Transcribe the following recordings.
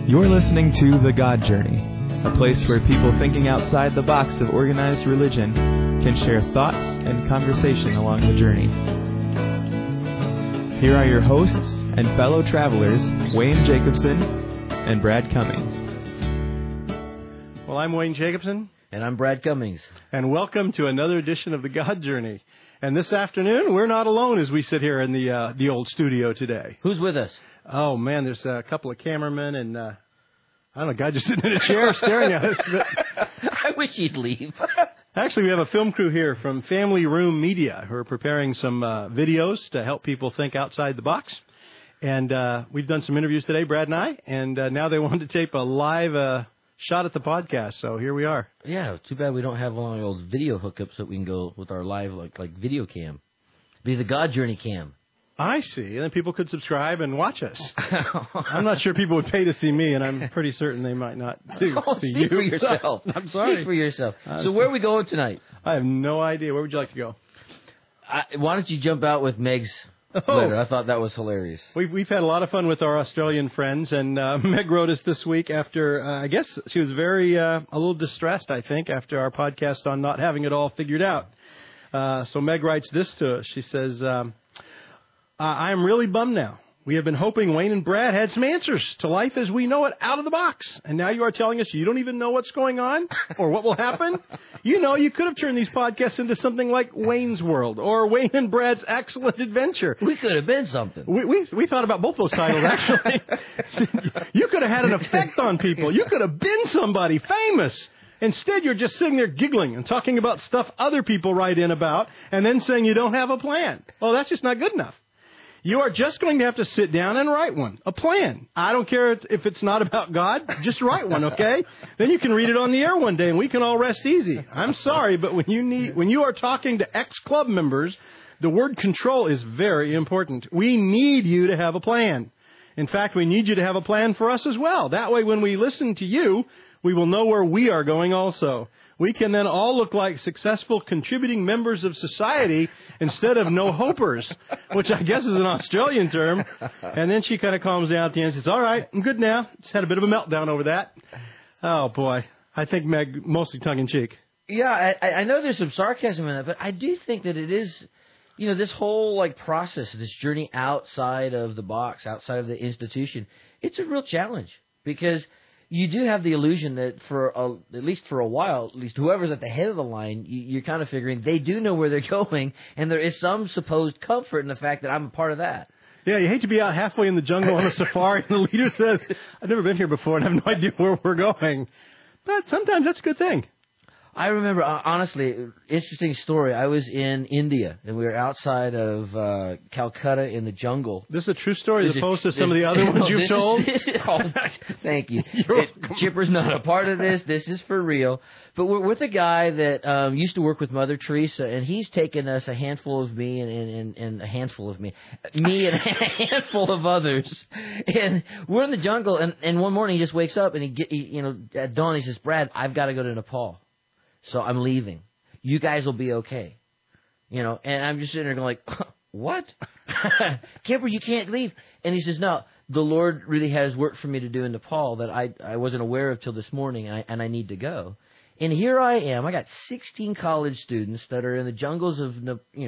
You're listening to The God Journey, a place where people thinking outside the box of organized religion can share thoughts and conversation along the journey. Here are your hosts and fellow travelers, Wayne Jacobson and Brad Cummings. Well, I'm Wayne Jacobson. And I'm Brad Cummings. And welcome to another edition of The God Journey. And this afternoon, we're not alone as we sit here in the old studio today. Who's with us? Oh, man, there's a couple of cameramen and, I don't know, a guy just sitting in a chair staring at us. But I wish he'd leave. Actually, we have a film crew here from Family Room Media who are preparing some videos to help people think outside the box. And we've done some interviews today, Brad and I, and now they wanted to tape a live shot at the podcast, so here we are. Yeah, too bad we don't have one of those video hookups that we can go with our live, like video cam. Be the God Journey cam. I see. And then people could subscribe and watch us. I'm not sure people would pay to see me, and I'm pretty certain they might not see you. Speak for yourself. So, I'm sorry. Speak for yourself. So where are we going tonight? I have no idea. Where would you like to go? Why don't you jump out with Meg's letter? I thought that was hilarious. We've had a lot of fun with our Australian friends, and Meg wrote us this week after, I guess she was a little distressed, I think, after our podcast on not having it all figured out. So Meg writes this to us. She says, I am really bummed now. We have been hoping Wayne and Brad had some answers to life as we know it out of the box. And now you are telling us you don't even know what's going on or what will happen? You know, you could have turned these podcasts into something like Wayne's World or Wayne and Brad's Excellent Adventure. We could have been something. We thought about both those titles, actually. You could have had an effect on people. You could have been somebody famous. Instead, you're just sitting there giggling and talking about stuff other people write in about and then saying you don't have a plan. Well, that's just not good enough. You are just going to have to sit down and write one, a plan. I don't care if it's not about God, just write one, okay? Then you can read it on the air one day and we can all rest easy. I'm sorry, but when you are talking to ex-club members, the word control is very important. We need you to have a plan. In fact, we need you to have a plan for us as well. That way, when we listen to you, we will know where we are going also. We can then all look like successful contributing members of society instead of no-hopers, which I guess is an Australian term. And then she kind of calms down at the end and says, all right, I'm good now. Just had a bit of a meltdown over that. Oh, boy. I think Meg, mostly tongue-in-cheek. Yeah, I know there's some sarcasm in that, but I do think that it is, you know, this whole, process, this journey outside of the box, outside of the institution, it's a real challenge because you do have the illusion that at least for a while, at least whoever's at the head of the line, you're kind of figuring they do know where they're going, and there is some supposed comfort in the fact that I'm a part of that. Yeah, you hate to be out halfway in the jungle on a safari, and the leader says, I've never been here before, and I have no idea where we're going. But sometimes that's a good thing. I remember, honestly, interesting story. I was in India, and we were outside of Calcutta in the jungle. This is a true story as opposed to some of the other ones you've told? Thank you. Chipper's not a part of this. This is for real. But we're with a guy that used to work with Mother Teresa, and he's taken us a handful of me and a handful of me and a handful of others. And we're in the jungle, and one morning he just wakes up, and at dawn he says, Brad, I've got to go to Nepal. So I'm leaving. You guys will be okay. And I'm just sitting there going what? Kipper, you can't leave. And he says, no, the Lord really has work for me to do in Nepal that I wasn't aware of till this morning, and I need to go. And here I am. I got 16 college students that are in the jungles of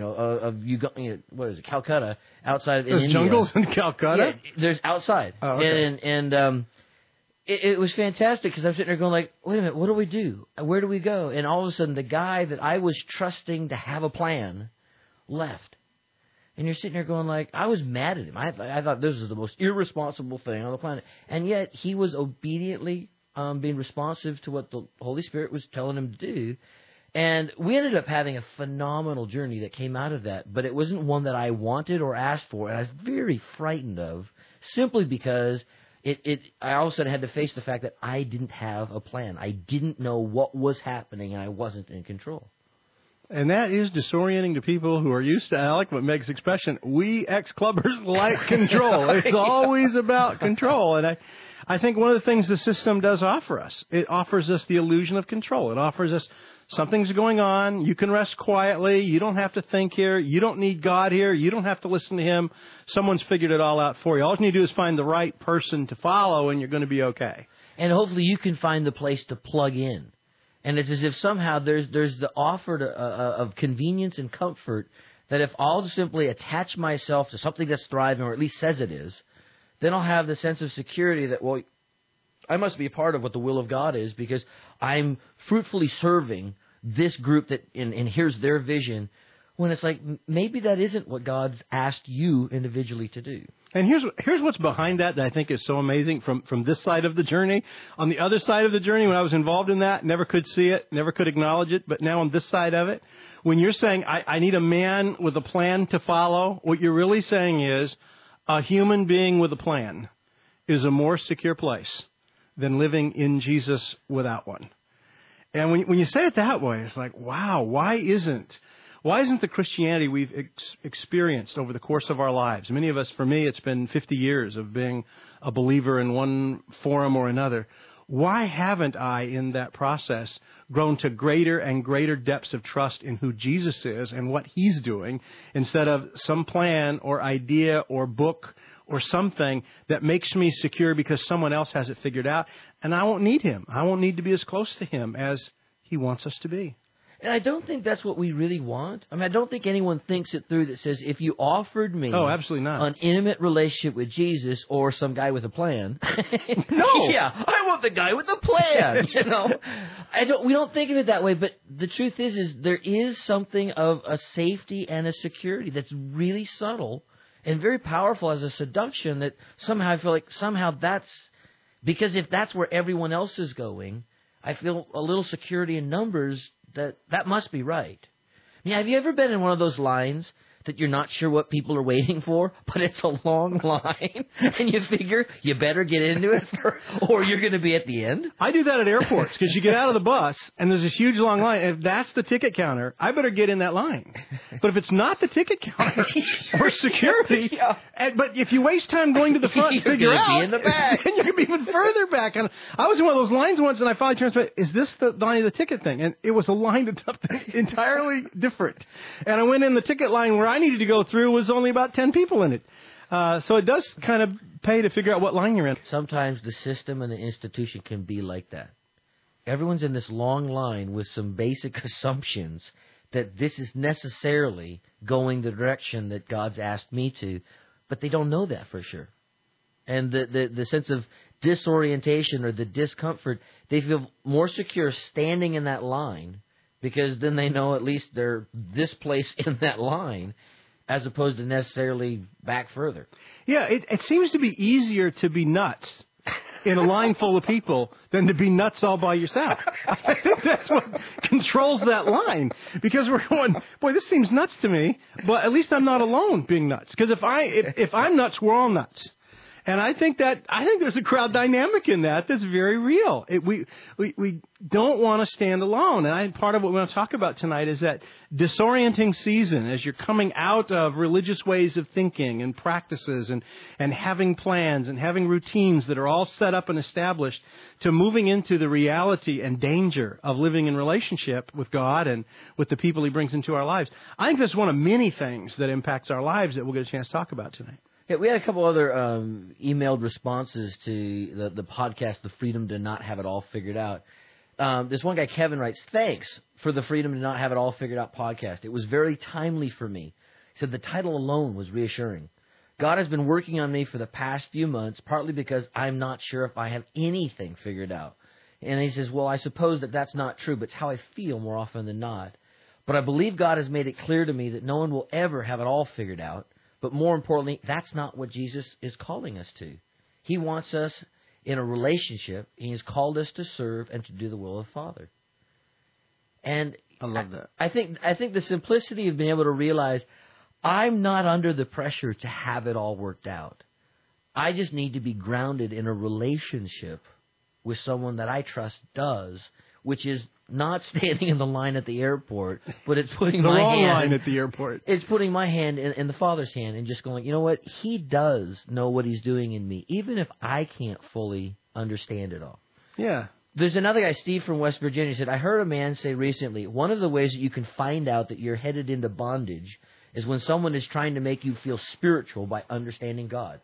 Calcutta, outside of India. Jungles in Calcutta? Yeah, there's outside. Oh, okay. And It was fantastic because I'm sitting there going wait a minute, what do we do? Where do we go? And all of a sudden, the guy that I was trusting to have a plan left. And you're sitting there going I was mad at him. I thought this was the most irresponsible thing on the planet. And yet, he was obediently being responsive to what the Holy Spirit was telling him to do. And we ended up having a phenomenal journey that came out of that. But it wasn't one that I wanted or asked for. And I was very frightened of simply because I all of a sudden had to face the fact that I didn't have a plan. I didn't know what was happening, and I wasn't in control. And that is disorienting to people who are used to, I like what Meg's expression, we ex-clubbers like control. It's always about control. And I think one of the things the system does offer us, it offers us the illusion of control. It offers us Something's going on. You can rest quietly. You don't have to think here. You don't need God here. You don't have to listen to him. Someone's figured it all out for you. All you need to do is find the right person to follow, and you're going to be okay. And hopefully you can find the place to plug in. And it's as if somehow there's the offer of convenience and comfort that if I'll simply attach myself to something that's thriving, or at least says it is, then I'll have the sense of security that, well, I must be a part of what the will of God is because I'm fruitfully serving this group that, and here's their vision, when it's like, maybe that isn't what God's asked you individually to do. And here's what's behind that I think is so amazing from this side of the journey. On the other side of the journey, when I was involved in that, never could see it, never could acknowledge it, but now on this side of it, when you're saying, I need a man with a plan to follow, what you're really saying is a human being with a plan is a more secure place than living in Jesus without one. And when you say it that way, it's like, wow, why isn't the Christianity we've experienced over the course of our lives? Many of us, for me, it's been 50 years of being a believer in one form or another. Why haven't I, in that process, grown to greater and greater depths of trust in who Jesus is and what he's doing instead of some plan or idea or book or something that makes me secure because someone else has it figured out, and I won't need him. I won't need to be as close to him as he wants us to be. And I don't think that's what we really want. I mean, I don't think anyone thinks it through that says, if you offered me absolutely not. An intimate relationship with Jesus or some guy with a plan. No. Yeah, I want the guy with a plan. We don't think of it that way, but the truth is there is something of a safety and a security that's really subtle and very powerful as a seduction that somehow I feel like that's, because if that's where everyone else is going, I feel a little security in numbers that must be right. I mean, have you ever been in one of those lines that you're not sure what people are waiting for, but it's a long line, and you figure you better get into it or you're going to be at the end? I do that at airports because you get out of the bus, and there's this huge long line. And if that's the ticket counter, I better get in that line. But if it's not the ticket counter or security, but if you waste time going to the front and figure out, be in the back. then you can be even further back. And I was in one of those lines once, and I finally turned around, is this the line of the ticket thing? And it was a line that's entirely different. And I went in the ticket line where I needed to go through was only about 10 people in it. So it does kind of pay to figure out what line you're in. Sometimes the system and the institution can be like that. Everyone's in this long line with some basic assumptions that this is necessarily going the direction that God's asked me to, but they don't know that for sure. And the sense of disorientation or the discomfort, they feel more secure standing in that line because then they know at least they're this place in that line as opposed to necessarily back further. Yeah, it seems to be easier to be nuts in a line full of people than to be nuts all by yourself. I think that's what controls that line. Because we're going, boy, this seems nuts to me, but at least I'm not alone being nuts. Because if I'm nuts, we're all nuts. And I think there's a crowd dynamic in that's very real. We don't want to stand alone. And part of what we want to talk about tonight is that disorienting season as you're coming out of religious ways of thinking and practices and having plans and having routines that are all set up and established to moving into the reality and danger of living in relationship with God and with the people He brings into our lives. I think that's one of many things that impacts our lives that we'll get a chance to talk about tonight. Yeah, we had a couple other emailed responses to the podcast, The Freedom to Not Have It All Figured Out. This one guy, Kevin, writes, "Thanks for the Freedom to Not Have It All Figured Out podcast. It was very timely for me." He said the title alone was reassuring. "God has been working on me for the past few months, partly because I'm not sure if I have anything figured out." And he says, well, I suppose that's not true, but it's how I feel more often than not. But I believe God has made it clear to me that no one will ever have it all figured out. But more importantly, that's not what Jesus is calling us to. He wants us in a relationship. He has called us to serve and to do the will of the Father. And I love that. I think the simplicity of being able to realize I'm not under the pressure to have it all worked out. I just need to be grounded in a relationship with someone that I trust does, which is not standing in the line at the airport, but it's putting the my wrong hand line at the airport. It's putting my hand in the Father's hand and just going, you know what? He does know what He's doing in me, even if I can't fully understand it all. Yeah. There's another guy, Steve from West Virginia, said, I heard a man say recently, one of the ways that you can find out that you're headed into bondage is when someone is trying to make you feel spiritual by understanding God.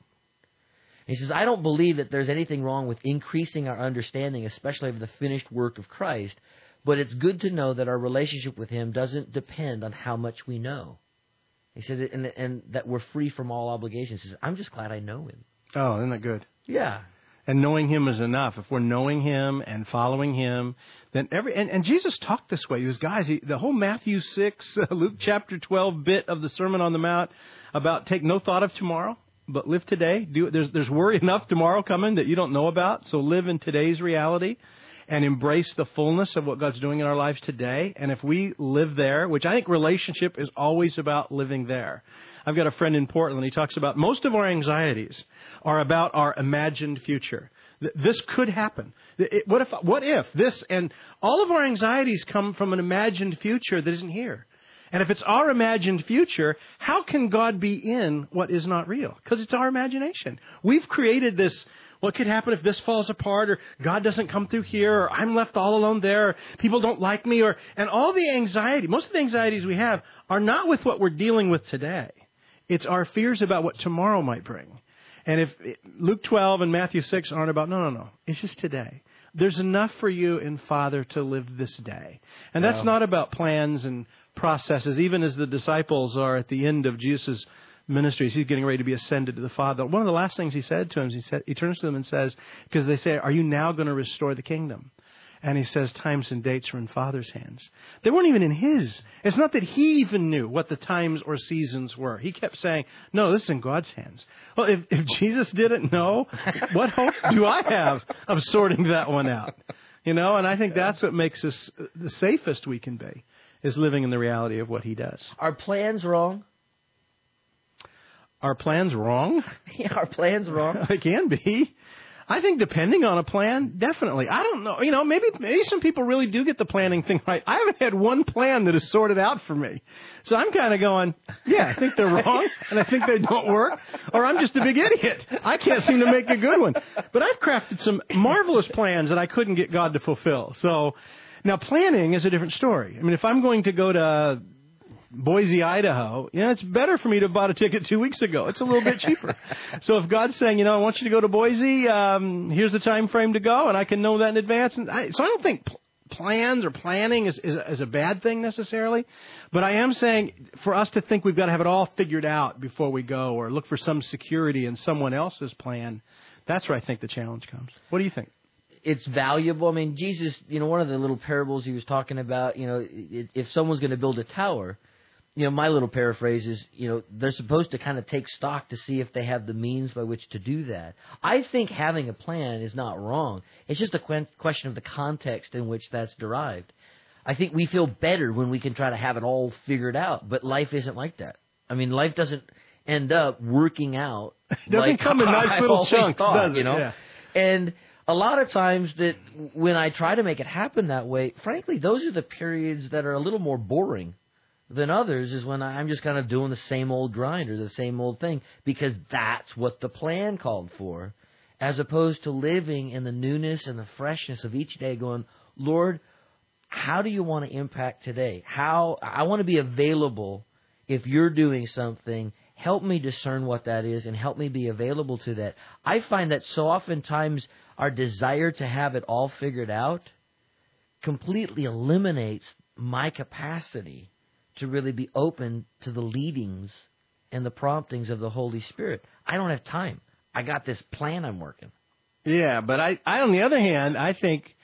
He says, I don't believe that there's anything wrong with increasing our understanding, especially of the finished work of Christ, but it's good to know that our relationship with Him doesn't depend on how much we know. He said, and that we're free from all obligations. He says, I'm just glad I know Him. Oh, isn't that good? Yeah. And knowing Him is enough. If we're knowing Him and following Him, then and Jesus talked this way. He was, guys, the whole Matthew 6, Luke chapter 12 bit of the Sermon on the Mount about take no thought of tomorrow, but live today. There's worry enough tomorrow coming that you don't know about, so live in today's reality and embrace the fullness of what God's doing in our lives today. And if we live there, which I think relationship is always about living there. I've got a friend in Portland. He talks about most of our anxieties are about our imagined future. This could happen. What if this, and all of our anxieties come from an imagined future that isn't here. And if it's our imagined future, how can God be in what is not real? Because it's our imagination. We've created this. What could happen if this falls apart, or God doesn't come through here, or I'm left all alone there, or people don't like me, and all the anxiety, most of the anxieties we have are not with what we're dealing with today. It's our fears about what tomorrow might bring. And if Luke 12 and Matthew 6 aren't about, no, it's just today. There's enough for you in Father to live this day. And that's not about plans and processes, even as the disciples are at the end of Jesus' ministries. He's getting ready to be ascended to the Father. One of the last things he said to him, he turns to them and says, because they say, are you now going to restore the kingdom? And he says, times and dates are in Father's hands. They weren't even in his. It's not that he even knew what the times or seasons were. He kept saying, no, this is in God's hands. Well, if Jesus didn't know, what hope do I have of sorting that one out? And I think that's what makes us the safest we can be, is living in the reality of what He does. Are plans wrong? Are plans wrong? Yeah, are plans wrong? They can be. I think depending on a plan, definitely. I don't know. Maybe some people really do get the planning thing right. I haven't had one plan that has sorted out for me. So I'm kind of going, yeah, I think they're wrong, and I think they don't work, or I'm just a big idiot. I can't seem to make a good one. But I've crafted some marvelous plans that I couldn't get God to fulfill. So now planning is a different story. I mean, if I'm going to go to Boise, Idaho, it's better for me to have bought a ticket 2 weeks ago. It's a little bit cheaper. So if God's saying, I want you to go to Boise, here's the time frame to go, and I can know that in advance. So I don't think plans or planning is a bad thing necessarily, but I am saying for us to think we've got to have it all figured out before we go, or look for some security in someone else's plan, that's where I think the challenge comes. What do you think? It's valuable. I mean, Jesus, one of the little parables he was talking about, if someone's going to build a tower, my little paraphrase is, they're supposed to kind of take stock to see if they have the means by which to do that. I think having a plan is not wrong. It's just a question of the context in which that's derived. I think we feel better when we can try to have it all figured out, but life isn't like that. I mean, life doesn't end up working out. It doesn't come in nice little chunks, does it? Yeah. And a lot of times that when I try to make it happen that way, frankly, those are the periods that are a little more boring than others, is when I'm just kind of doing the same old grind or the same old thing, because that's what the plan called for, as opposed to living in the newness and the freshness of each day going, Lord, how do you want to impact today? I want to be available if you're doing something. Help me discern what that is and help me be available to that. I find that so oftentimes our desire to have it all figured out completely eliminates my capacity to really be open to the leadings and the promptings of the Holy Spirit. I don't have time. I got this plan I'm working. Yeah, but I on the other hand, I think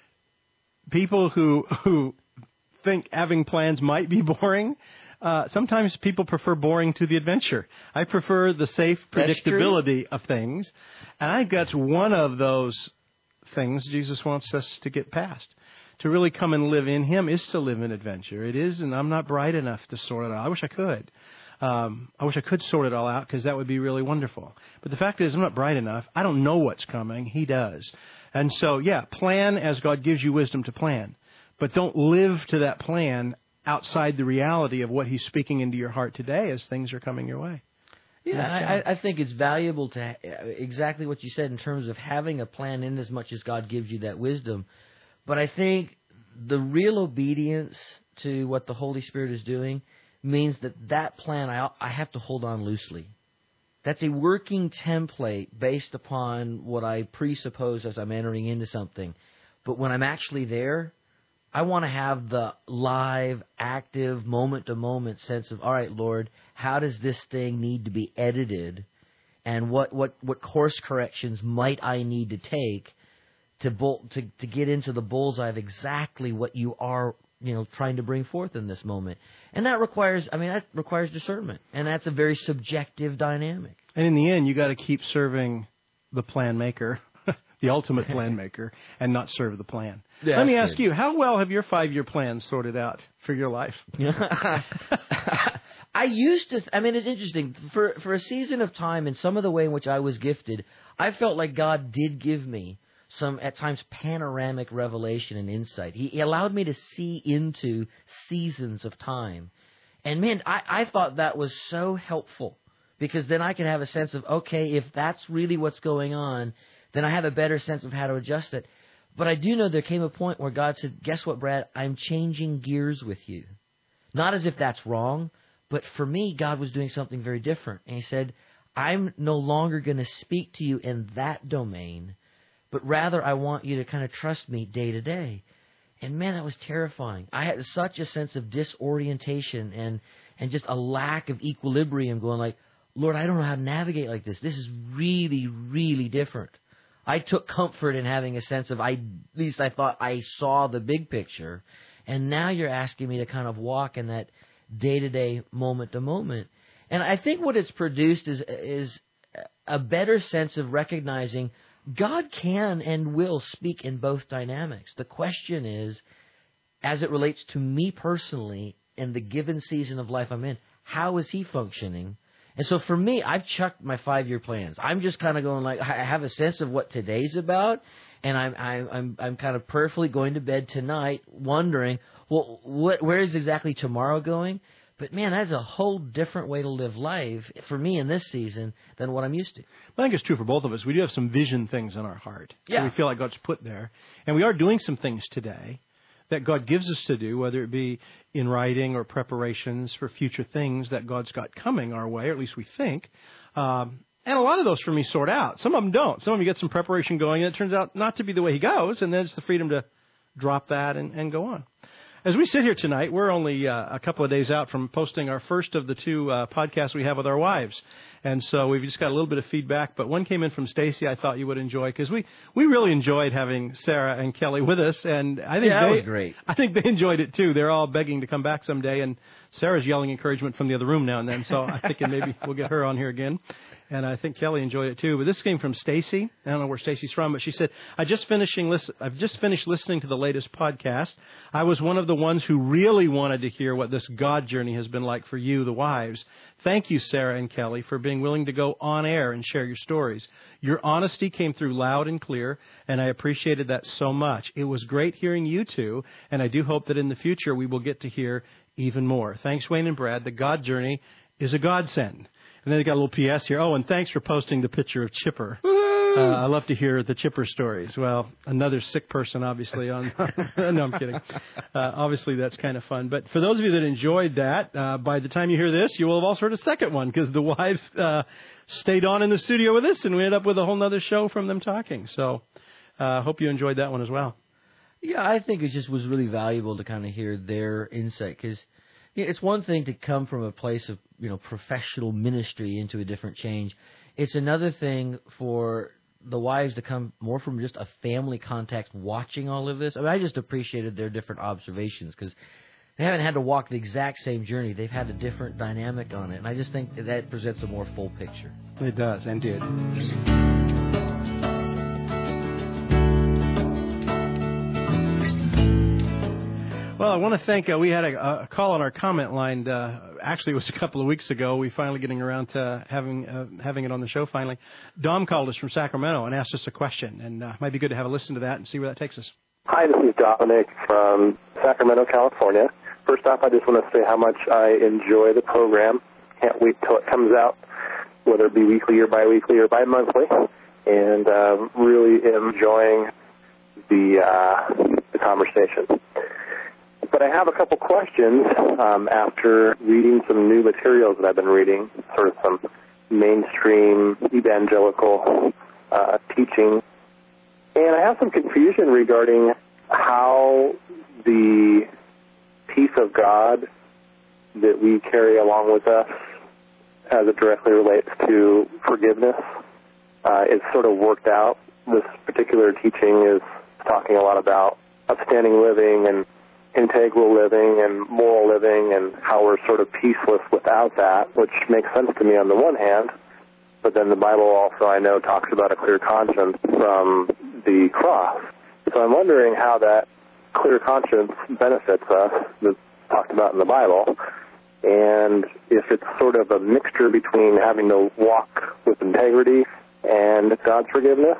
people who think having plans might be boring, sometimes people prefer boring to the adventure. I prefer the safe predictability of things, and I think that's one of those things Jesus wants us to get past. To really come and live in Him is to live in adventure. It is, and I'm not bright enough to sort it out. I wish I could. I wish I could sort it all out, because that would be really wonderful. But the fact is, I'm not bright enough. I don't know what's coming. He does. And so, yeah, plan as God gives you wisdom to plan. But don't live to that plan outside the reality of what He's speaking into your heart today as things are coming your way. Yeah, I think it's valuable to exactly what you said in terms of having a plan in as much as God gives you that wisdom. But I think the real obedience to what the Holy Spirit is doing means that plan I have to hold on loosely. That's a working template based upon what I presuppose as I'm entering into something. But when I'm actually there, I want to have the live, active, moment-to-moment sense of, all right, Lord, how does this thing need to be edited? And what course corrections might I need to take to get into the bullseye of exactly what you are, trying to bring forth in this moment. And that requires discernment. And that's a very subjective dynamic. And in the end, you got to keep serving the plan maker, the ultimate plan maker, and not serve the plan. Yeah, Let me ask you, how well have your 5-year plans sorted out for your life? I used to, it's interesting. For a season of time and some of the way in which I was gifted, I felt like God did give me some, at times, panoramic revelation and insight. He allowed me to see into seasons of time. And man, I thought that was so helpful, because then I can have a sense of, okay, if that's really what's going on, then I have a better sense of how to adjust it. But I do know there came a point where God said, guess what, Brad? I'm changing gears with you. Not as if that's wrong, but for me, God was doing something very different. And He said, I'm no longer going to speak to you in that domain, but rather I want you to kind of trust me day to day. And man, that was terrifying. I had such a sense of disorientation and just a lack of equilibrium, going like, Lord, I don't know how to navigate like this. This is really, really different. I took comfort in having a sense of, at least I thought I saw the big picture. And now you're asking me to kind of walk in that day-to-day, moment-to-moment. And I think what it's produced is a better sense of recognizing God can and will speak in both dynamics. The question is, as it relates to me personally in the given season of life I'm in, how is He functioning? And so for me, I've chucked my 5-year plans. I'm just kind of going like, I have a sense of what today's about, and I'm kind of prayerfully going to bed tonight wondering, well, where is exactly tomorrow going? But man, that's a whole different way to live life for me in this season than what I'm used to. I think it's true for both of us. We do have some vision things in our heart that we feel like God's put there. And we are doing some things today that God gives us to do, whether it be in writing or preparations for future things that God's got coming our way, or at least we think. And a lot of those for me sort out. Some of them don't. Some of them you get some preparation going, and it turns out not to be the way He goes, and then it's the freedom to drop that and go on. As we sit here tonight, we're only a couple of days out from posting our first of the 2 podcasts we have with our wives. And so we've just got a little bit of feedback, but one came in from Stacy I thought you would enjoy, because we really enjoyed having Sarah and Kelly with us, and I think that was great. I think they enjoyed it too. They're all begging to come back someday, and Sarah's yelling encouragement from the other room now and then, so I'm thinking maybe we'll get her on here again. And I think Kelly enjoyed it too. But this came from Stacy. I don't know where Stacy's from, but she said, I've just finished listening to the latest podcast. I was one of the ones who really wanted to hear what this God journey has been like for you, the wives. Thank you, Sarah and Kelly, for being willing to go on air and share your stories. Your honesty came through loud and clear, and I appreciated that so much. It was great hearing you two, and I do hope that in the future we will get to hear even more. Thanks, Wayne and Brad. The God journey is a godsend. And then they got a little P.S. here. Oh, and thanks for posting the picture of Chipper. I love to hear the Chipper stories. Well, another sick person, obviously. No, I'm kidding. Obviously, that's kind of fun. But for those of you that enjoyed that, by the time you hear this, you will have also heard a second one, because the wives stayed on in the studio with us, and we ended up with a whole other show from them talking. So hope you enjoyed that one as well. Yeah, I think it just was really valuable to kind of hear their insight, because it's one thing to come from a place of professional ministry into a different change. It's another thing for the wives to come more from just a family context watching all of this. I mean, I just appreciated their different observations, because they haven't had to walk the exact same journey. They've had a different dynamic on it, and I just think that presents a more full picture. It does, and did. Well, I want to thank, we had a call on our comment line. Actually, it was a couple of weeks ago. We finally getting around to having it on the show finally. Dom called us from Sacramento and asked us a question, and it might be good to have a listen to that and see where that takes us. Hi, this is Dominic from Sacramento, California. First off, I just want to say how much I enjoy the program. Can't wait till it comes out. whether it be weekly or biweekly or bi-monthly, and really enjoying the conversation. But I have a couple questions after reading some new materials that I've been reading, sort of some mainstream evangelical teaching. And I have some confusion regarding how the peace of God that we carry along with us as it directly relates to forgiveness is sort of worked out. This particular teaching is talking a lot about upstanding living and integral living and moral living and how we're sort of peaceless without that, which makes sense to me on the one hand, but then the Bible also, I know, talks about a clear conscience from the cross. So I'm wondering how that clear conscience benefits us, that's talked about in the Bible, and if it's sort of a mixture between having to walk with integrity and God's forgiveness,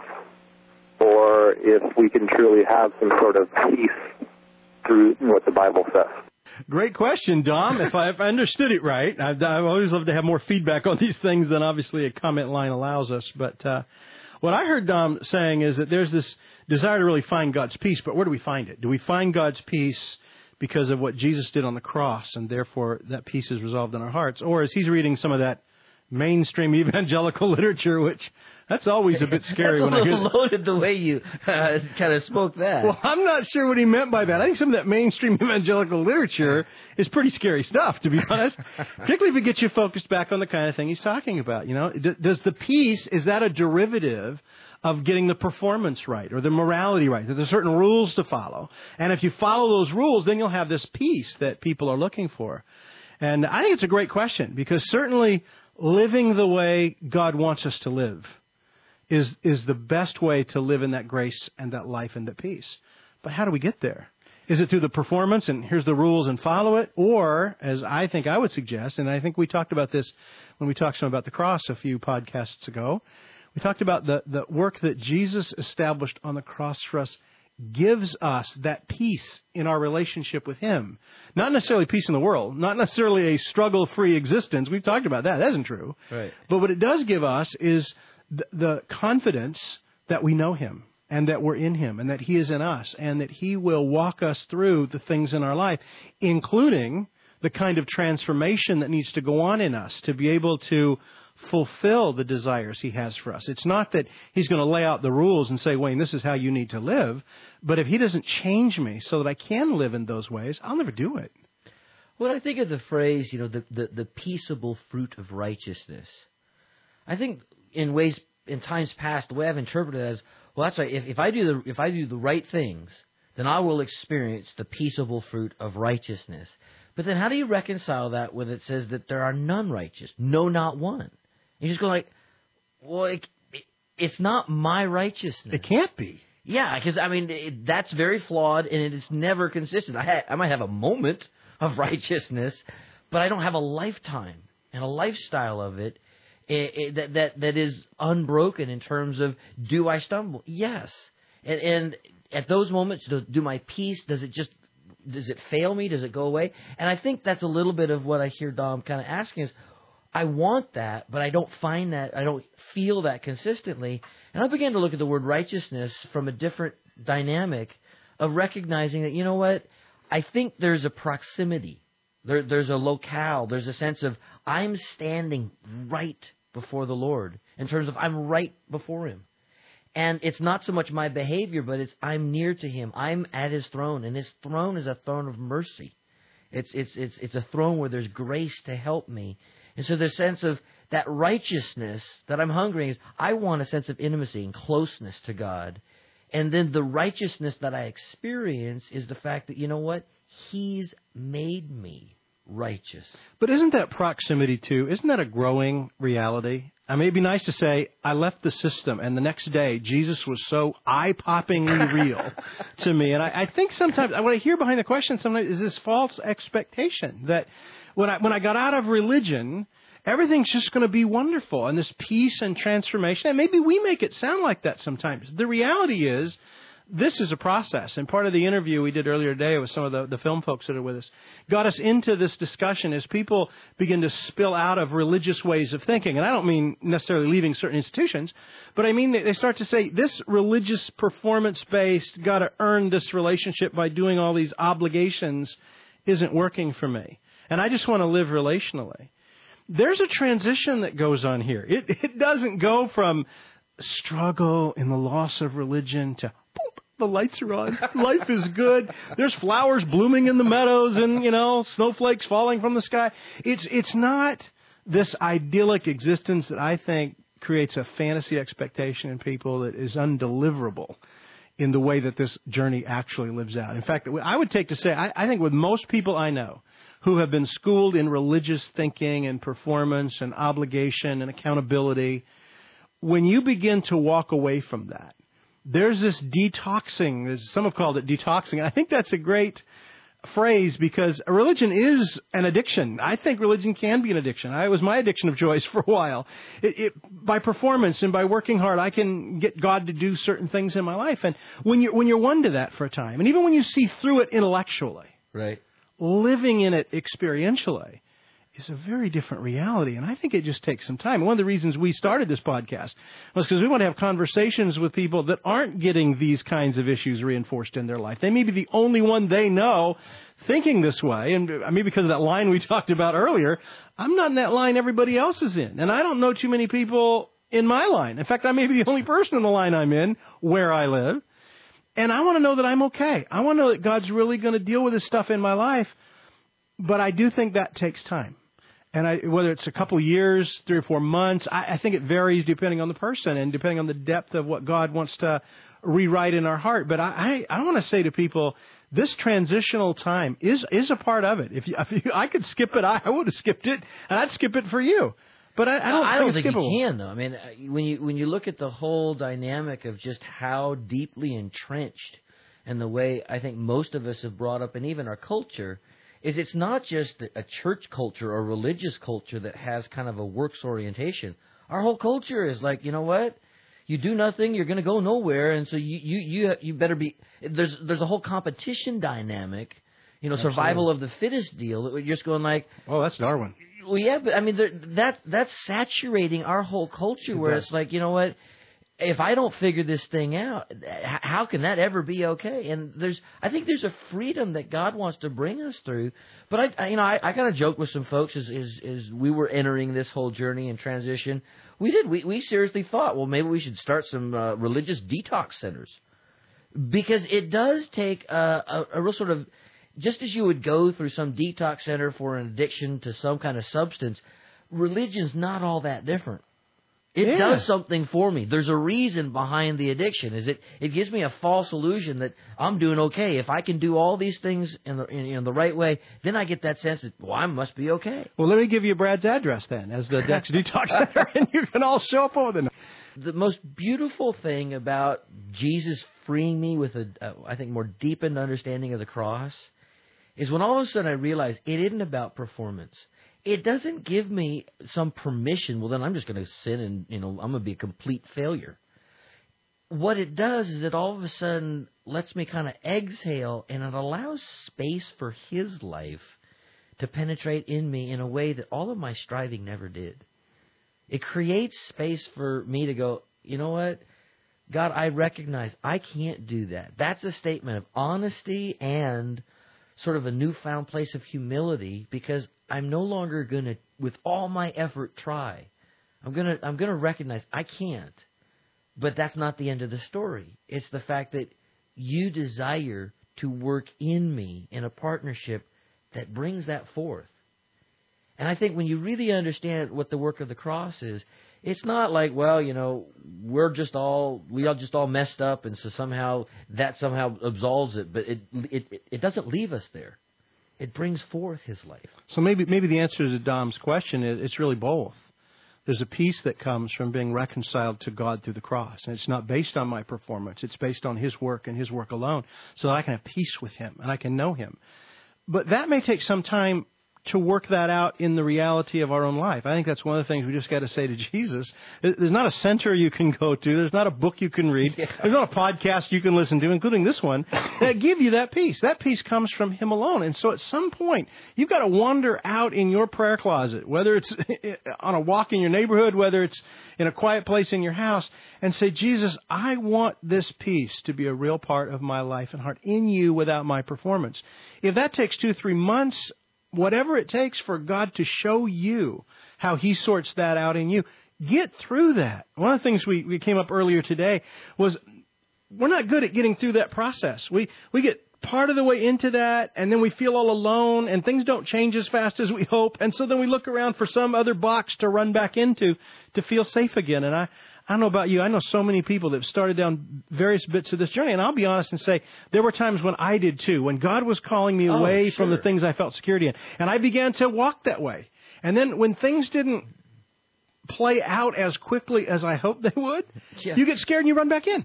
or if we can truly have some sort of peace through what the Bible says. Great question, Dom. If I understood it right, I always love to have more feedback on these things than obviously a comment line allows us. But what I heard Dom saying is that there's this desire to really find God's peace, but where do we find it? Do we find God's peace because of what Jesus did on the cross, and therefore that peace is resolved in our hearts? Or is he reading some of that mainstream evangelical literature, which that's always a bit scary. That's when a I hear little loaded the way you kind of spoke that. Well, I'm not sure what he meant by that. I think some of that mainstream evangelical literature is pretty scary stuff, to be honest, particularly if it gets you focused back on the kind of thing he's talking about. You know, does the peace, is that a derivative of getting the performance right or the morality right? There's certain rules to follow. And if you follow those rules, then you'll have this peace that people are looking for. And I think it's a great question, because certainly living the way God wants us to live is the best way to live in that grace and that life and that peace. But how do we get there? Is it through the performance and here's the rules and follow it? Or, as I think I would suggest, and I think we talked about this when we talked some about the cross a few podcasts ago, we talked about the work that Jesus established on the cross for us gives us that peace in our relationship with Him. Not necessarily peace in the world, not necessarily a struggle-free existence. We've talked about that. That isn't true. Right. But what it does give us is the confidence that we know Him and that we're in Him and that He is in us and that He will walk us through the things in our life, including the kind of transformation that needs to go on in us to be able to fulfill the desires He has for us. It's not that He's going to lay out the rules and say, Wayne, this is how you need to live. But if He doesn't change me so that I can live in those ways, I'll never do it. When I think of the phrase, the peaceable fruit of righteousness, I think in ways, in times past, the way I've interpreted it is, well, that's right. If I do the right things, then I will experience the peaceable fruit of righteousness. But then how do you reconcile that when it says that there are none righteous? No, not one. You just go like, well, it's not my righteousness. It can't be. Yeah, because, that's very flawed, and it is never consistent. I might have a moment of righteousness, but I don't have a lifetime and a lifestyle of it that is unbroken in terms of, do I stumble? Yes. And at those moments, do my peace, does it fail me? Does it go away? And I think that's a little bit of what I hear Dom kind of asking is, I want that, but I don't find that, I don't feel that consistently. And I began to look at the word righteousness from a different dynamic of recognizing that, you know what, I think there's a proximity. There's a locale. There's a sense of I'm standing right before the Lord in terms of I'm right before Him. And it's not so much my behavior, but it's I'm near to Him. I'm at His throne, and His throne is a throne of mercy. It's a throne where there's grace to help me. And so the sense of that righteousness that I'm hungering is I want a sense of intimacy and closeness to God. And then the righteousness that I experience is the fact that, you know what? He's made me righteous. But isn't that proximity too? Isn't that a growing reality? I mean, it'd be nice to say, I left the system, and the next day, Jesus was so eye-poppingly real to me. And I think sometimes, what I hear behind the question sometimes is this false expectation that when I got out of religion, everything's just going to be wonderful, and this peace and transformation. And maybe we make it sound like that sometimes. The reality is this is a process. And part of the interview we did earlier today with some of the film folks that are with us got us into this discussion as people begin to spill out of religious ways of thinking. And I don't mean necessarily leaving certain institutions, but I mean they start to say this religious performance-based, got to earn this relationship by doing all these obligations isn't working for me. And I just want to live relationally. There's a transition that goes on here. It doesn't go from struggle in the loss of religion to boop, the lights are on. Life is good. There's flowers blooming in the meadows and, snowflakes falling from the sky. It's not this idyllic existence that I think creates a fantasy expectation in people that is undeliverable in the way that this journey actually lives out. In fact, I would take to say, I think with most people I know who have been schooled in religious thinking and performance and obligation and accountability, when you begin to walk away from that, there's this detoxing, as some have called it detoxing. And I think that's a great phrase because religion is an addiction. I think religion can be an addiction. It was my addiction of choice for a while. By performance and by working hard, I can get God to do certain things in my life. And when you're one to that for a time, and even when you see through it intellectually, right, living in it experientially is a very different reality. And I think it just takes some time. And one of the reasons we started this podcast was because we want to have conversations with people that aren't getting these kinds of issues reinforced in their life. They may be the only one they know thinking this way. And maybe because of that line we talked about earlier, I'm not in that line everybody else is in. And I don't know too many people in my line. In fact, I may be the only person in the line I'm in where I live. And I want to know that I'm okay. I want to know that God's really going to deal with this stuff in my life. But I do think that takes time. And whether it's a couple years, 3 or 4 months, I think it varies depending on the person and depending on the depth of what God wants to rewrite in our heart. But I want to say to people, this transitional time is a part of it. If I could skip it, I would have skipped it, and I'd skip it for you. But I don't think you can, though. I mean, when you look at the whole dynamic of just how deeply entrenched and the way I think most of us have brought up, and even our culture, is it's not just a church culture or religious culture that has kind of a works orientation. Our whole culture is like, you know what? You do nothing, you're going to go nowhere, and so you better be. There's a whole competition dynamic, Absolutely. Survival of the fittest deal. That we're just going like, oh, that's Darwin. Well, yeah, but I mean that's saturating our whole culture, where it's like, you know what? If I don't figure this thing out, how can that ever be okay? And I think there's a freedom that God wants to bring us through. But I kind of joked with some folks as we were entering this whole journey and transition. We seriously thought, well, maybe we should start some religious detox centers, because it does take a real sort of, just as you would go through some detox center for an addiction to some kind of substance, religion's not all that different. It does something for me. There's a reason behind the addiction. It gives me a false illusion that I'm doing okay. If I can do all these things in the right way, then I get that sense that, well, I must be okay. Well, let me give you Brad's address then as the next detox center, and you can all show up over there. The most beautiful thing about Jesus freeing me with I think, more deepened understanding of the cross is when all of a sudden I realize it isn't about performance. It doesn't give me some permission. Well, then I'm just going to sin and, I'm going to be a complete failure. What it does is it all of a sudden lets me kind of exhale, and it allows space for His life to penetrate in me in a way that all of my striving never did. It creates space for me to go, you know what? God, I recognize I can't do that. That's a statement of honesty and sort of a newfound place of humility, because I'm no longer going to, with all my effort, try. I'm going to recognize I can't. But that's not the end of the story. It's the fact that you desire to work in me in a partnership that brings that forth. And I think when you really understand what the work of the cross is, it's not like, well, we all just all messed up, and so somehow absolves it. But it doesn't leave us there. It brings forth His life. So maybe the answer to Dom's question is it's really both. There's a peace that comes from being reconciled to God through the cross, and it's not based on my performance. It's based on His work and His work alone, so that I can have peace with Him and I can know Him. But that may take some time to work that out in the reality of our own life. I think that's one of the things we just got to say to Jesus. There's not a center you can go to. There's not a book you can read. Yeah. There's not a podcast you can listen to, including this one, that give you that peace. That peace comes from Him alone. And so at some point, you've got to wander out in your prayer closet, whether it's on a walk in your neighborhood, whether it's in a quiet place in your house, and say, Jesus, I want this peace to be a real part of my life and heart in you without my performance. If that takes 2-3 months, whatever it takes for God to show you how He sorts that out in you, get through that. One of the things we came up earlier today was we're not good at getting through that process. We get part of the way into that, and then we feel all alone, and things don't change as fast as we hope, and so then we look around for some other box to run back into to feel safe again. And I don't know about you. I know so many people that have started down various bits of this journey. And I'll be honest and say there were times when I did too, when God was calling me away from the things I felt security in. And I began to walk that way. And then when things didn't play out as quickly as I hoped they would, you get scared and you run back in.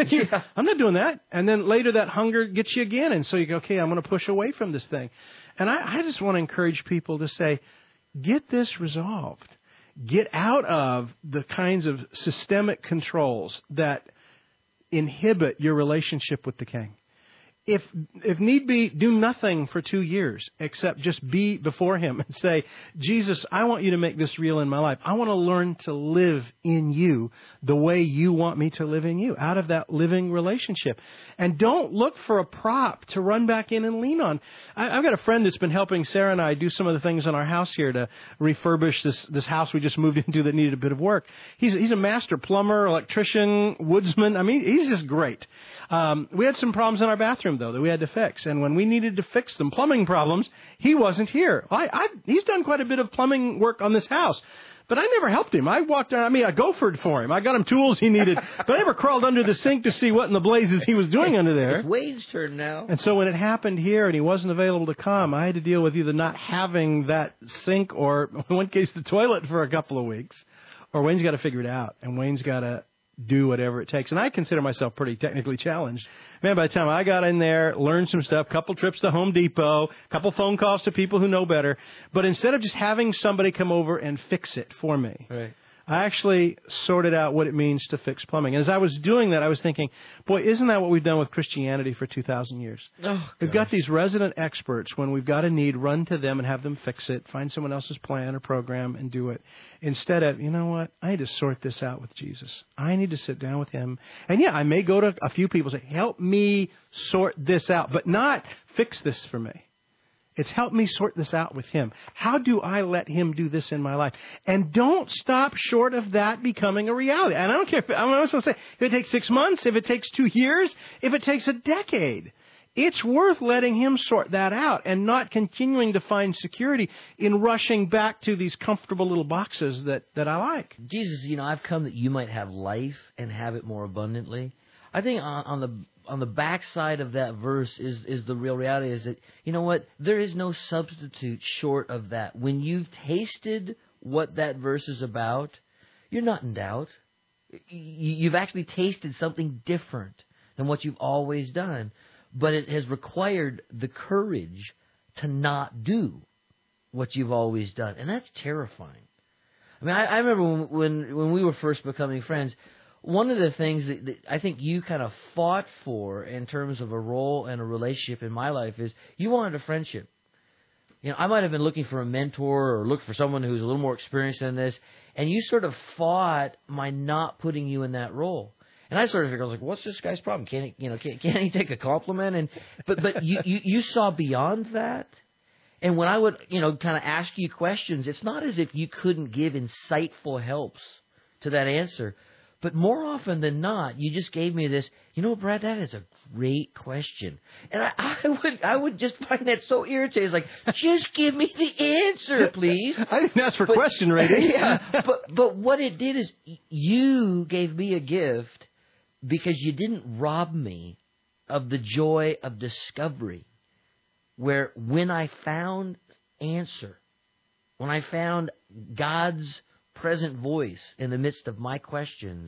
I'm not doing that. And then later that hunger gets you again. And so you go, okay, I'm going to push away from this thing. And I just want to encourage people to say, get this resolved. Get out of the kinds of systemic controls that inhibit your relationship with the King. If need be, do nothing for 2 years except just be before Him and say, Jesus, I want you to make this real in my life. I want to learn to live in you the way you want me to live in you, out of that living relationship. And don't look for a prop to run back in and lean on. I've got a friend that's been helping Sarah and I do some of the things in our house here to refurbish this house we just moved into that needed a bit of work. He's a master plumber, electrician, woodsman. I mean, he's just great. We had some problems in our bathroom, though, that we had to fix. And when we needed to fix them, plumbing problems, he wasn't here. He's done quite a bit of plumbing work on this house. But I never helped him. I gophered for him. I got him tools he needed. But I never crawled under the sink to see what in the blazes he was doing under there. It's Wade's turn now. And so when it happened here and he wasn't available to come, I had to deal with either not having that sink or, in one case, the toilet for a couple of weeks. Or Wayne's got to figure it out. And Wayne's got to do whatever it takes. And I consider myself pretty technically challenged. Man, by the time I got in there, learned some stuff, couple trips to Home Depot, couple phone calls to people who know better. But instead of just having somebody come over and fix it for me, right, I actually sorted out what it means to fix plumbing. And as I was doing that, I was thinking, boy, isn't that what we've done with Christianity for 2,000 years? We've got these resident experts. When we've got a need, run to them and have them fix it, find someone else's plan or program and do it. Instead of, you know what, I need to sort this out with Jesus. I need to sit down with Him. And yeah, I may go to a few people and say, help me sort this out, but not fix this for me. It's help me sort this out with Him. How do I let Him do this in my life? And don't stop short of that becoming a reality. And I don't care I'm also saying if it takes 6 months, if it takes 2 years, if it takes a decade. It's worth letting Him sort that out and not continuing to find security in rushing back to these comfortable little boxes that I like. Jesus, I've come that you might have life and have it more abundantly. I think on the backside of that verse is the real reality is that, you know what, there is no substitute short of that. When you've tasted what that verse is about, you're not in doubt. You've actually tasted something different than what you've always done. But it has required the courage to not do what you've always done. And that's terrifying. I mean, I remember when we were first becoming friends, one of the things that I think you kind of fought for in terms of a role and a relationship in my life is you wanted a friendship. I might have been looking for a mentor or look for someone who's a little more experienced in this, and you sort of fought my not putting you in that role. And I sort of figured, I was like, what's this guy's problem? Can't he take a compliment? But you saw beyond that. And when I would, kind of ask you questions, it's not as if you couldn't give insightful helps to that answer. But more often than not, you just gave me this, Brad, that is a great question. And I would just find that so irritating. It's like, just give me the answer, please. I didn't ask for question ratings. Yeah, but what it did is you gave me a gift because you didn't rob me of the joy of discovery. Where when I found answer, when I found God's present voice in the midst of my questions,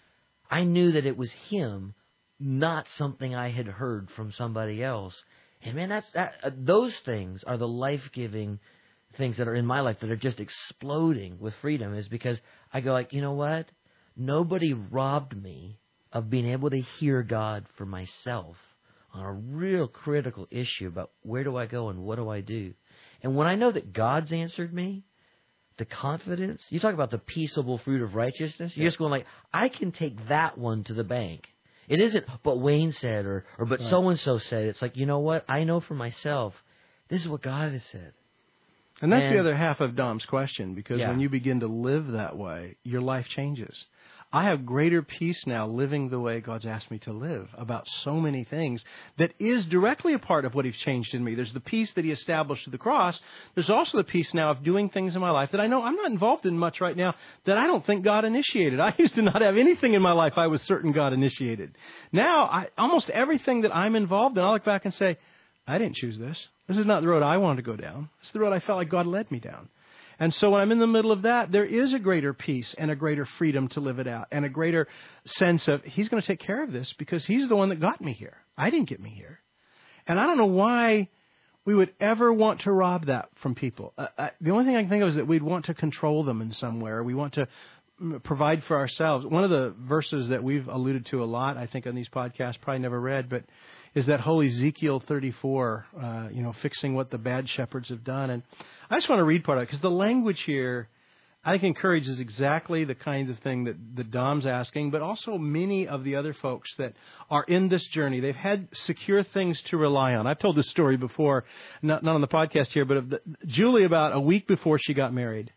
I knew that it was Him, not something I had heard from somebody else. And man, those things are the life-giving things that are in my life that are just exploding with freedom is because I go like, you know what? Nobody robbed me of being able to hear God for myself on a real critical issue about where do I go and what do I do. And when I know that God's answered me, the confidence, you talk about the peaceable fruit of righteousness, you're just going like, I can take that one to the bank. It isn't, but Wayne said, or but so-and-so said. It's like, you know what? I know for myself, this is what God has said. And that's the other half of Dom's question, because when you begin to live that way, your life changes. I have greater peace now living the way God's asked me to live about so many things that is directly a part of what He's changed in me. There's the peace that He established at the cross. There's also the peace now of doing things in my life that I know I'm not involved in much right now that I don't think God initiated. I used to not have anything in my life I was certain God initiated. Now, almost everything that I'm involved in, I look back and say, I didn't choose this. This is not the road I wanted to go down. It's the road I felt like God led me down. And so when I'm in the middle of that, there is a greater peace and a greater freedom to live it out and a greater sense of He's going to take care of this because He's the one that got me here. I didn't get me here. And I don't know why we would ever want to rob that from people. The only thing I can think of is that we'd want to control them in some way, or we want to provide for ourselves. One of the verses that we've alluded to a lot, I think, on these podcasts, probably never read, but is that whole Ezekiel 34, fixing what the bad shepherds have done. And I just want to read part of it because the language here, I think, encourages exactly the kinds of thing that Dom's asking, but also many of the other folks that are in this journey. They've had secure things to rely on. I've told this story before, not on the podcast here, but Julie, about a week before she got married,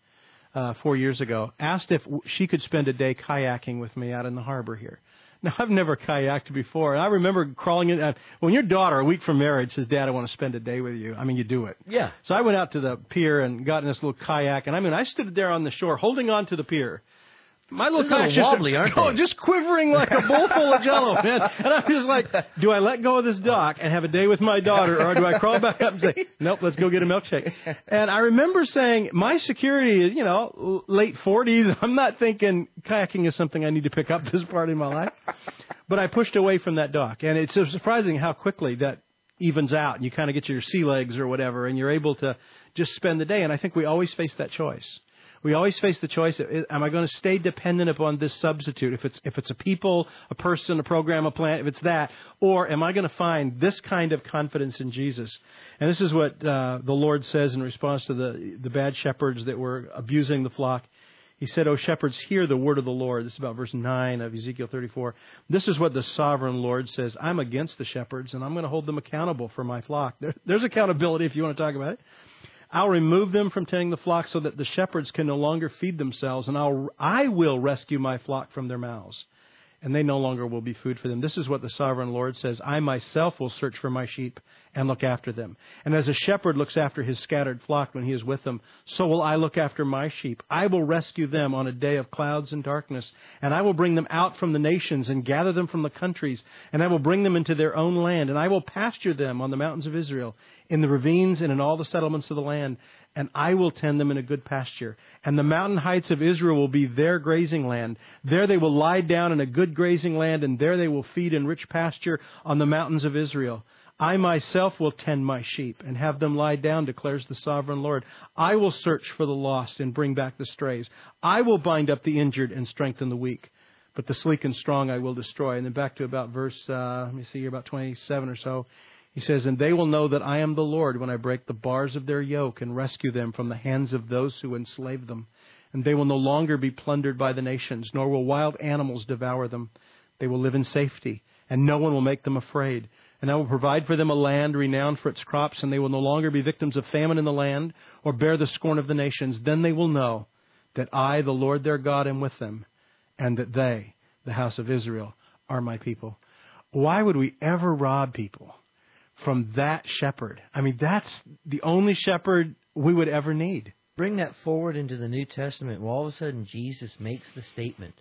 4 years ago, asked if she could spend a day kayaking with me out in the harbor here. Now, I've never kayaked before. And I remember crawling in. When your daughter, a week from marriage, says, Dad, I want to spend a day with you. I mean, you do it. Yeah. So I went out to the pier and got in this little kayak. And I stood there on the shore holding on to the pier. My little kayak's wobbly, aren't they? Just quivering like a bowl full of Jello, man. And I'm just like, do I let go of this dock and have a day with my daughter, or do I crawl back up and say, nope, let's go get a milkshake? And I remember saying, my security is, late 40s. I'm not thinking kayaking is something I need to pick up this part in my life. But I pushed away from that dock. And it's surprising how quickly that evens out. And you kind of get your sea legs or whatever, and you're able to just spend the day. And I think we always face that choice. We always face the choice, am I going to stay dependent upon this substitute? If it's a people, a person, a program, a plan, if it's that, or am I going to find this kind of confidence in Jesus? And this is what the Lord says in response to the bad shepherds that were abusing the flock. He said, O shepherds, hear the word of the Lord. This is about verse 9 of Ezekiel 34. This is what the sovereign Lord says. I'm against the shepherds, and I'm going to hold them accountable for my flock. There's accountability if you want to talk about it. I'll remove them from tending the flock so that the shepherds can no longer feed themselves, and I will rescue my flock from their mouths, and they no longer will be food for them. This is what the sovereign Lord says. I myself will search for my sheep and look after them. And as a shepherd looks after his scattered flock when he is with them, so will I look after my sheep. I will rescue them on a day of clouds and darkness, and I will bring them out from the nations and gather them from the countries, and I will bring them into their own land, and I will pasture them on the mountains of Israel, in the ravines and in all the settlements of the land, and I will tend them in a good pasture. And the mountain heights of Israel will be their grazing land. There they will lie down in a good grazing land, and there they will feed in rich pasture on the mountains of Israel. I myself will tend my sheep and have them lie down, declares the sovereign Lord. I will search for the lost and bring back the strays. I will bind up the injured and strengthen the weak. But the sleek and strong I will destroy. And then back to about verse, about 27 or so. He says, and they will know that I am the Lord when I break the bars of their yoke and rescue them from the hands of those who enslave them. And they will no longer be plundered by the nations, nor will wild animals devour them. They will live in safety, and no one will make them afraid. And I will provide for them a land renowned for its crops, and they will no longer be victims of famine in the land or bear the scorn of the nations. Then they will know that I, the Lord their God, am with them, and that they, the house of Israel, are my people. Why would we ever rob people from that shepherd? I mean, that's the only shepherd we would ever need. Bring that forward into the New Testament, where all of a sudden Jesus makes the statement.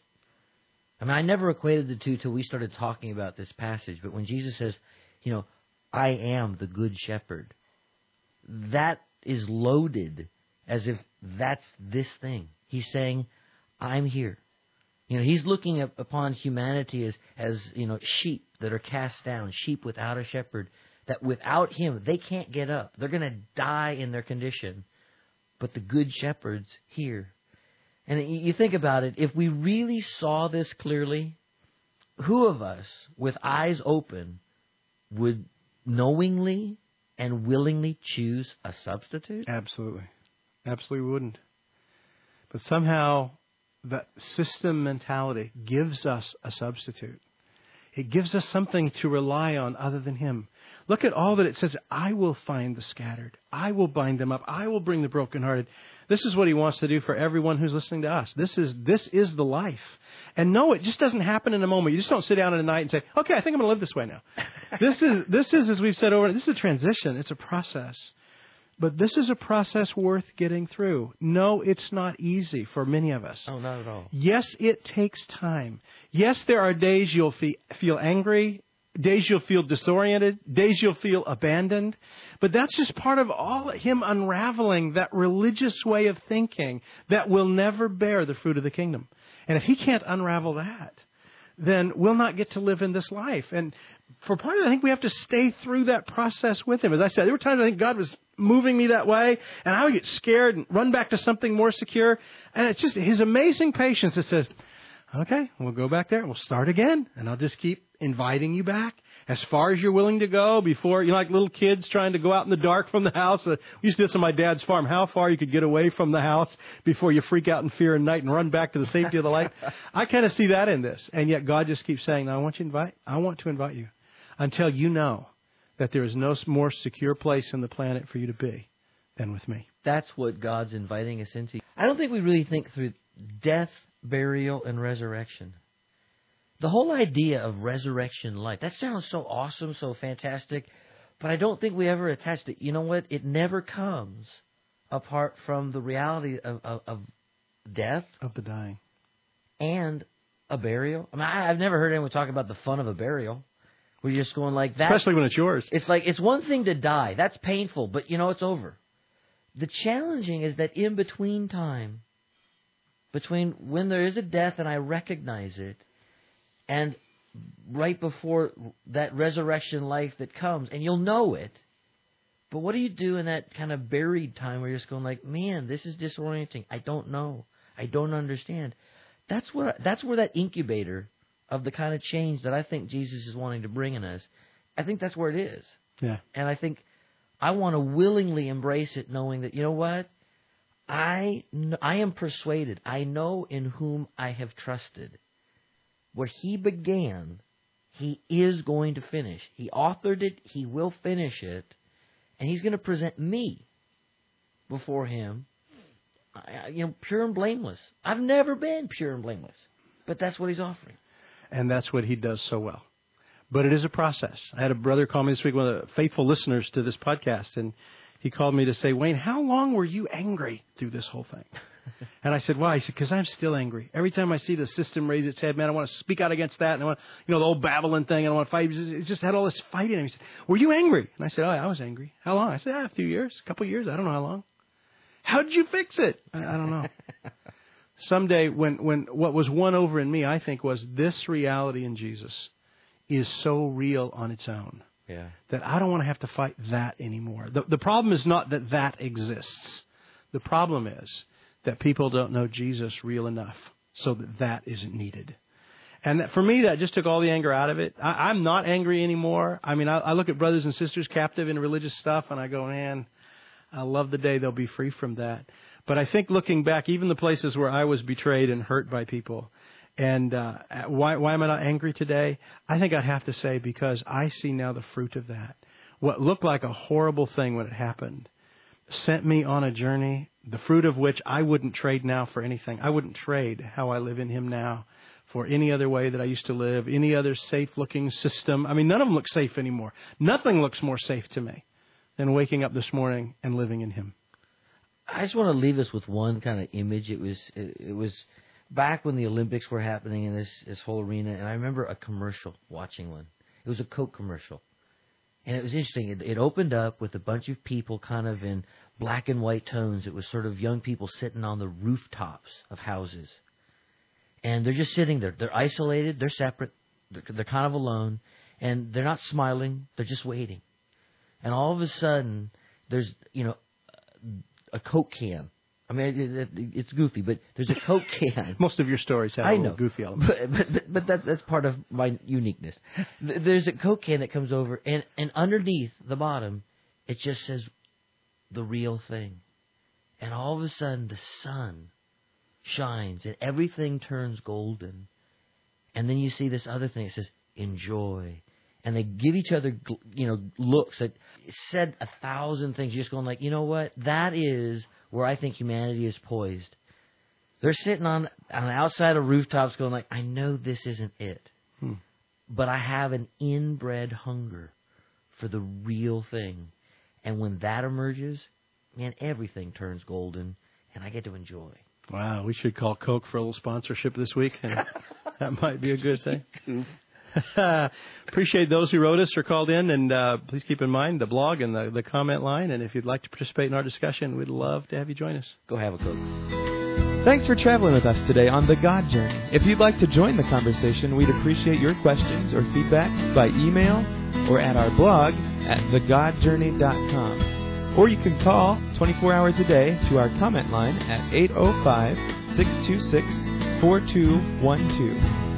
I mean, I never equated the two till we started talking about this passage, but when Jesus says, I am the good shepherd, that is loaded as if that's this thing. He's saying, I'm here. He's looking upon humanity as sheep that are cast down, sheep without a shepherd, that without him, they can't get up. They're going to die in their condition. but the good shepherds hear. And you think about it, if we really saw this clearly, who of us, with eyes open, would knowingly and willingly choose a substitute? Absolutely. Absolutely wouldn't. But somehow that system mentality gives us a substitute. It gives us something to rely on other than Him. Look at all that it says. I will find the scattered. I will bind them up. I will bring the brokenhearted. This is what He wants to do for everyone who's listening to us. This is the life. And no, it just doesn't happen in a moment. You just don't sit down in a night and say, okay, I think I'm going to live this way now. This is, as we've said over, this is a transition. It's a process. But this is a process worth getting through. No, it's not easy for many of us. Oh, not at all. Yes, it takes time. Yes, there are days you'll feel angry, days you'll feel disoriented, days you'll feel abandoned. But that's just part of all Him unraveling that religious way of thinking that will never bear the fruit of the kingdom. And if He can't unravel that, then we'll not get to live in this life. And for part of it, I think we have to stay through that process with Him. As I said, there were times I think God was moving me that way, and I would get scared and run back to something more secure. And it's just His amazing patience that says, okay, we'll go back there, we'll start again, and I'll just keep inviting you back as far as you're willing to go before, like little kids trying to go out in the dark from the house. We used to do this on my dad's farm, how far you could get away from the house before you freak out in fear at night and run back to the safety of the light. I kind of see that in this, and yet God just keeps saying, no, I want to invite you until you know that there is no more secure place on the planet for you to be than with me. That's what God's inviting us into. I don't think we really think through death, burial, and resurrection. The whole idea of resurrection life, that sounds so awesome, so fantastic, but I don't think we ever attached it. You know what? It never comes apart from the reality of death. Of the dying. And a burial. I mean, I've never heard anyone talk about the fun of a burial. We're just going like that. Especially when it's yours. It's like, it's one thing to die. That's painful, but it's over. The challenging is that in between time, between when there is a death and I recognize it, and right before that resurrection life that comes, and you'll know it, but what do you do in that kind of buried time where you're just going like, man, this is disorienting. I don't know. I don't understand. That's where that incubator of the kind of change that I think Jesus is wanting to bring in us, I think that's where it is. Yeah. And I think I want to willingly embrace it, knowing that, you know what? I am persuaded. I know in whom I have trusted. What He began, He is going to finish. He authored it. He will finish it. And He's going to present me before Him, pure and blameless. I've never been pure and blameless. But that's what He's offering. And that's what He does so well. But it is a process. I had a brother call me this week, one of the faithful listeners to this podcast, and he called me to say, Wayne, how long were you angry through this whole thing? And I said, why? He said, because I'm still angry. Every time I see the system raise its head, man, I want to speak out against that. And I want, the old Babylon thing, and I want to fight. It just had all this fight in him. He said, were you angry? And I said, I was angry. How long? I said, a few years, a couple of years. I don't know how long. How did you fix it? I don't know. Someday when what was won over in me, I think, was this reality in Jesus is so real on its own. Yeah. That I don't want to have to fight that anymore. The problem is not that exists. The problem is that people don't know Jesus real enough so that isn't needed. And that, for me, that just took all the anger out of it. I'm not angry anymore. I mean, I look at brothers and sisters captive in religious stuff, and I go, man, I love the day they'll be free from that. But I think looking back, even the places where I was betrayed and hurt by people, and why am I not angry today? I think I'd have to say because I see now the fruit of that. What looked like a horrible thing when it happened sent me on a journey, the fruit of which I wouldn't trade now for anything. I wouldn't trade how I live in Him now for any other way that I used to live, any other safe-looking system. I mean, none of them look safe anymore. Nothing looks more safe to me than waking up this morning and living in Him. I just want to leave us with one kind of image. It was back when the Olympics were happening in this whole arena, and I remember a commercial, watching one. It was a Coke commercial. And it was interesting. It opened up with a bunch of people kind of in black and white tones. It was sort of young people sitting on the rooftops of houses. And they're just sitting there. They're isolated. They're separate. They're kind of alone. And they're not smiling. They're just waiting. And all of a sudden, there's, a Coke can. I mean, it's goofy, but there's a Coke can. Most of your stories have a little goofy element. But that's part of my uniqueness. There's a Coke can that comes over, and underneath the bottom, it just says the real thing. And all of a sudden, the sun shines, and everything turns golden. And then you see this other thing. It says, enjoy. And they give each other, looks that said 1,000 things. You're just going like, you know what? That is where I think humanity is poised. They're sitting on outside of rooftops going like, I know this isn't it. But I have an inbred hunger for the real thing. And when that emerges, man, everything turns golden, and I get to enjoy. Wow, we should call Coke for a little sponsorship this week. That might be a good thing. Appreciate those who wrote us or called in, and please keep in mind the blog and the comment line. And if you'd like to participate in our discussion, we'd love to have you join us. Go have a Coke. Thanks for traveling with us today on The God Journey. If you'd like to join the conversation, we'd appreciate your questions or feedback by email or at our blog at thegodjourney.com. Or you can call 24 hours a day to our comment line at 805-626-4212.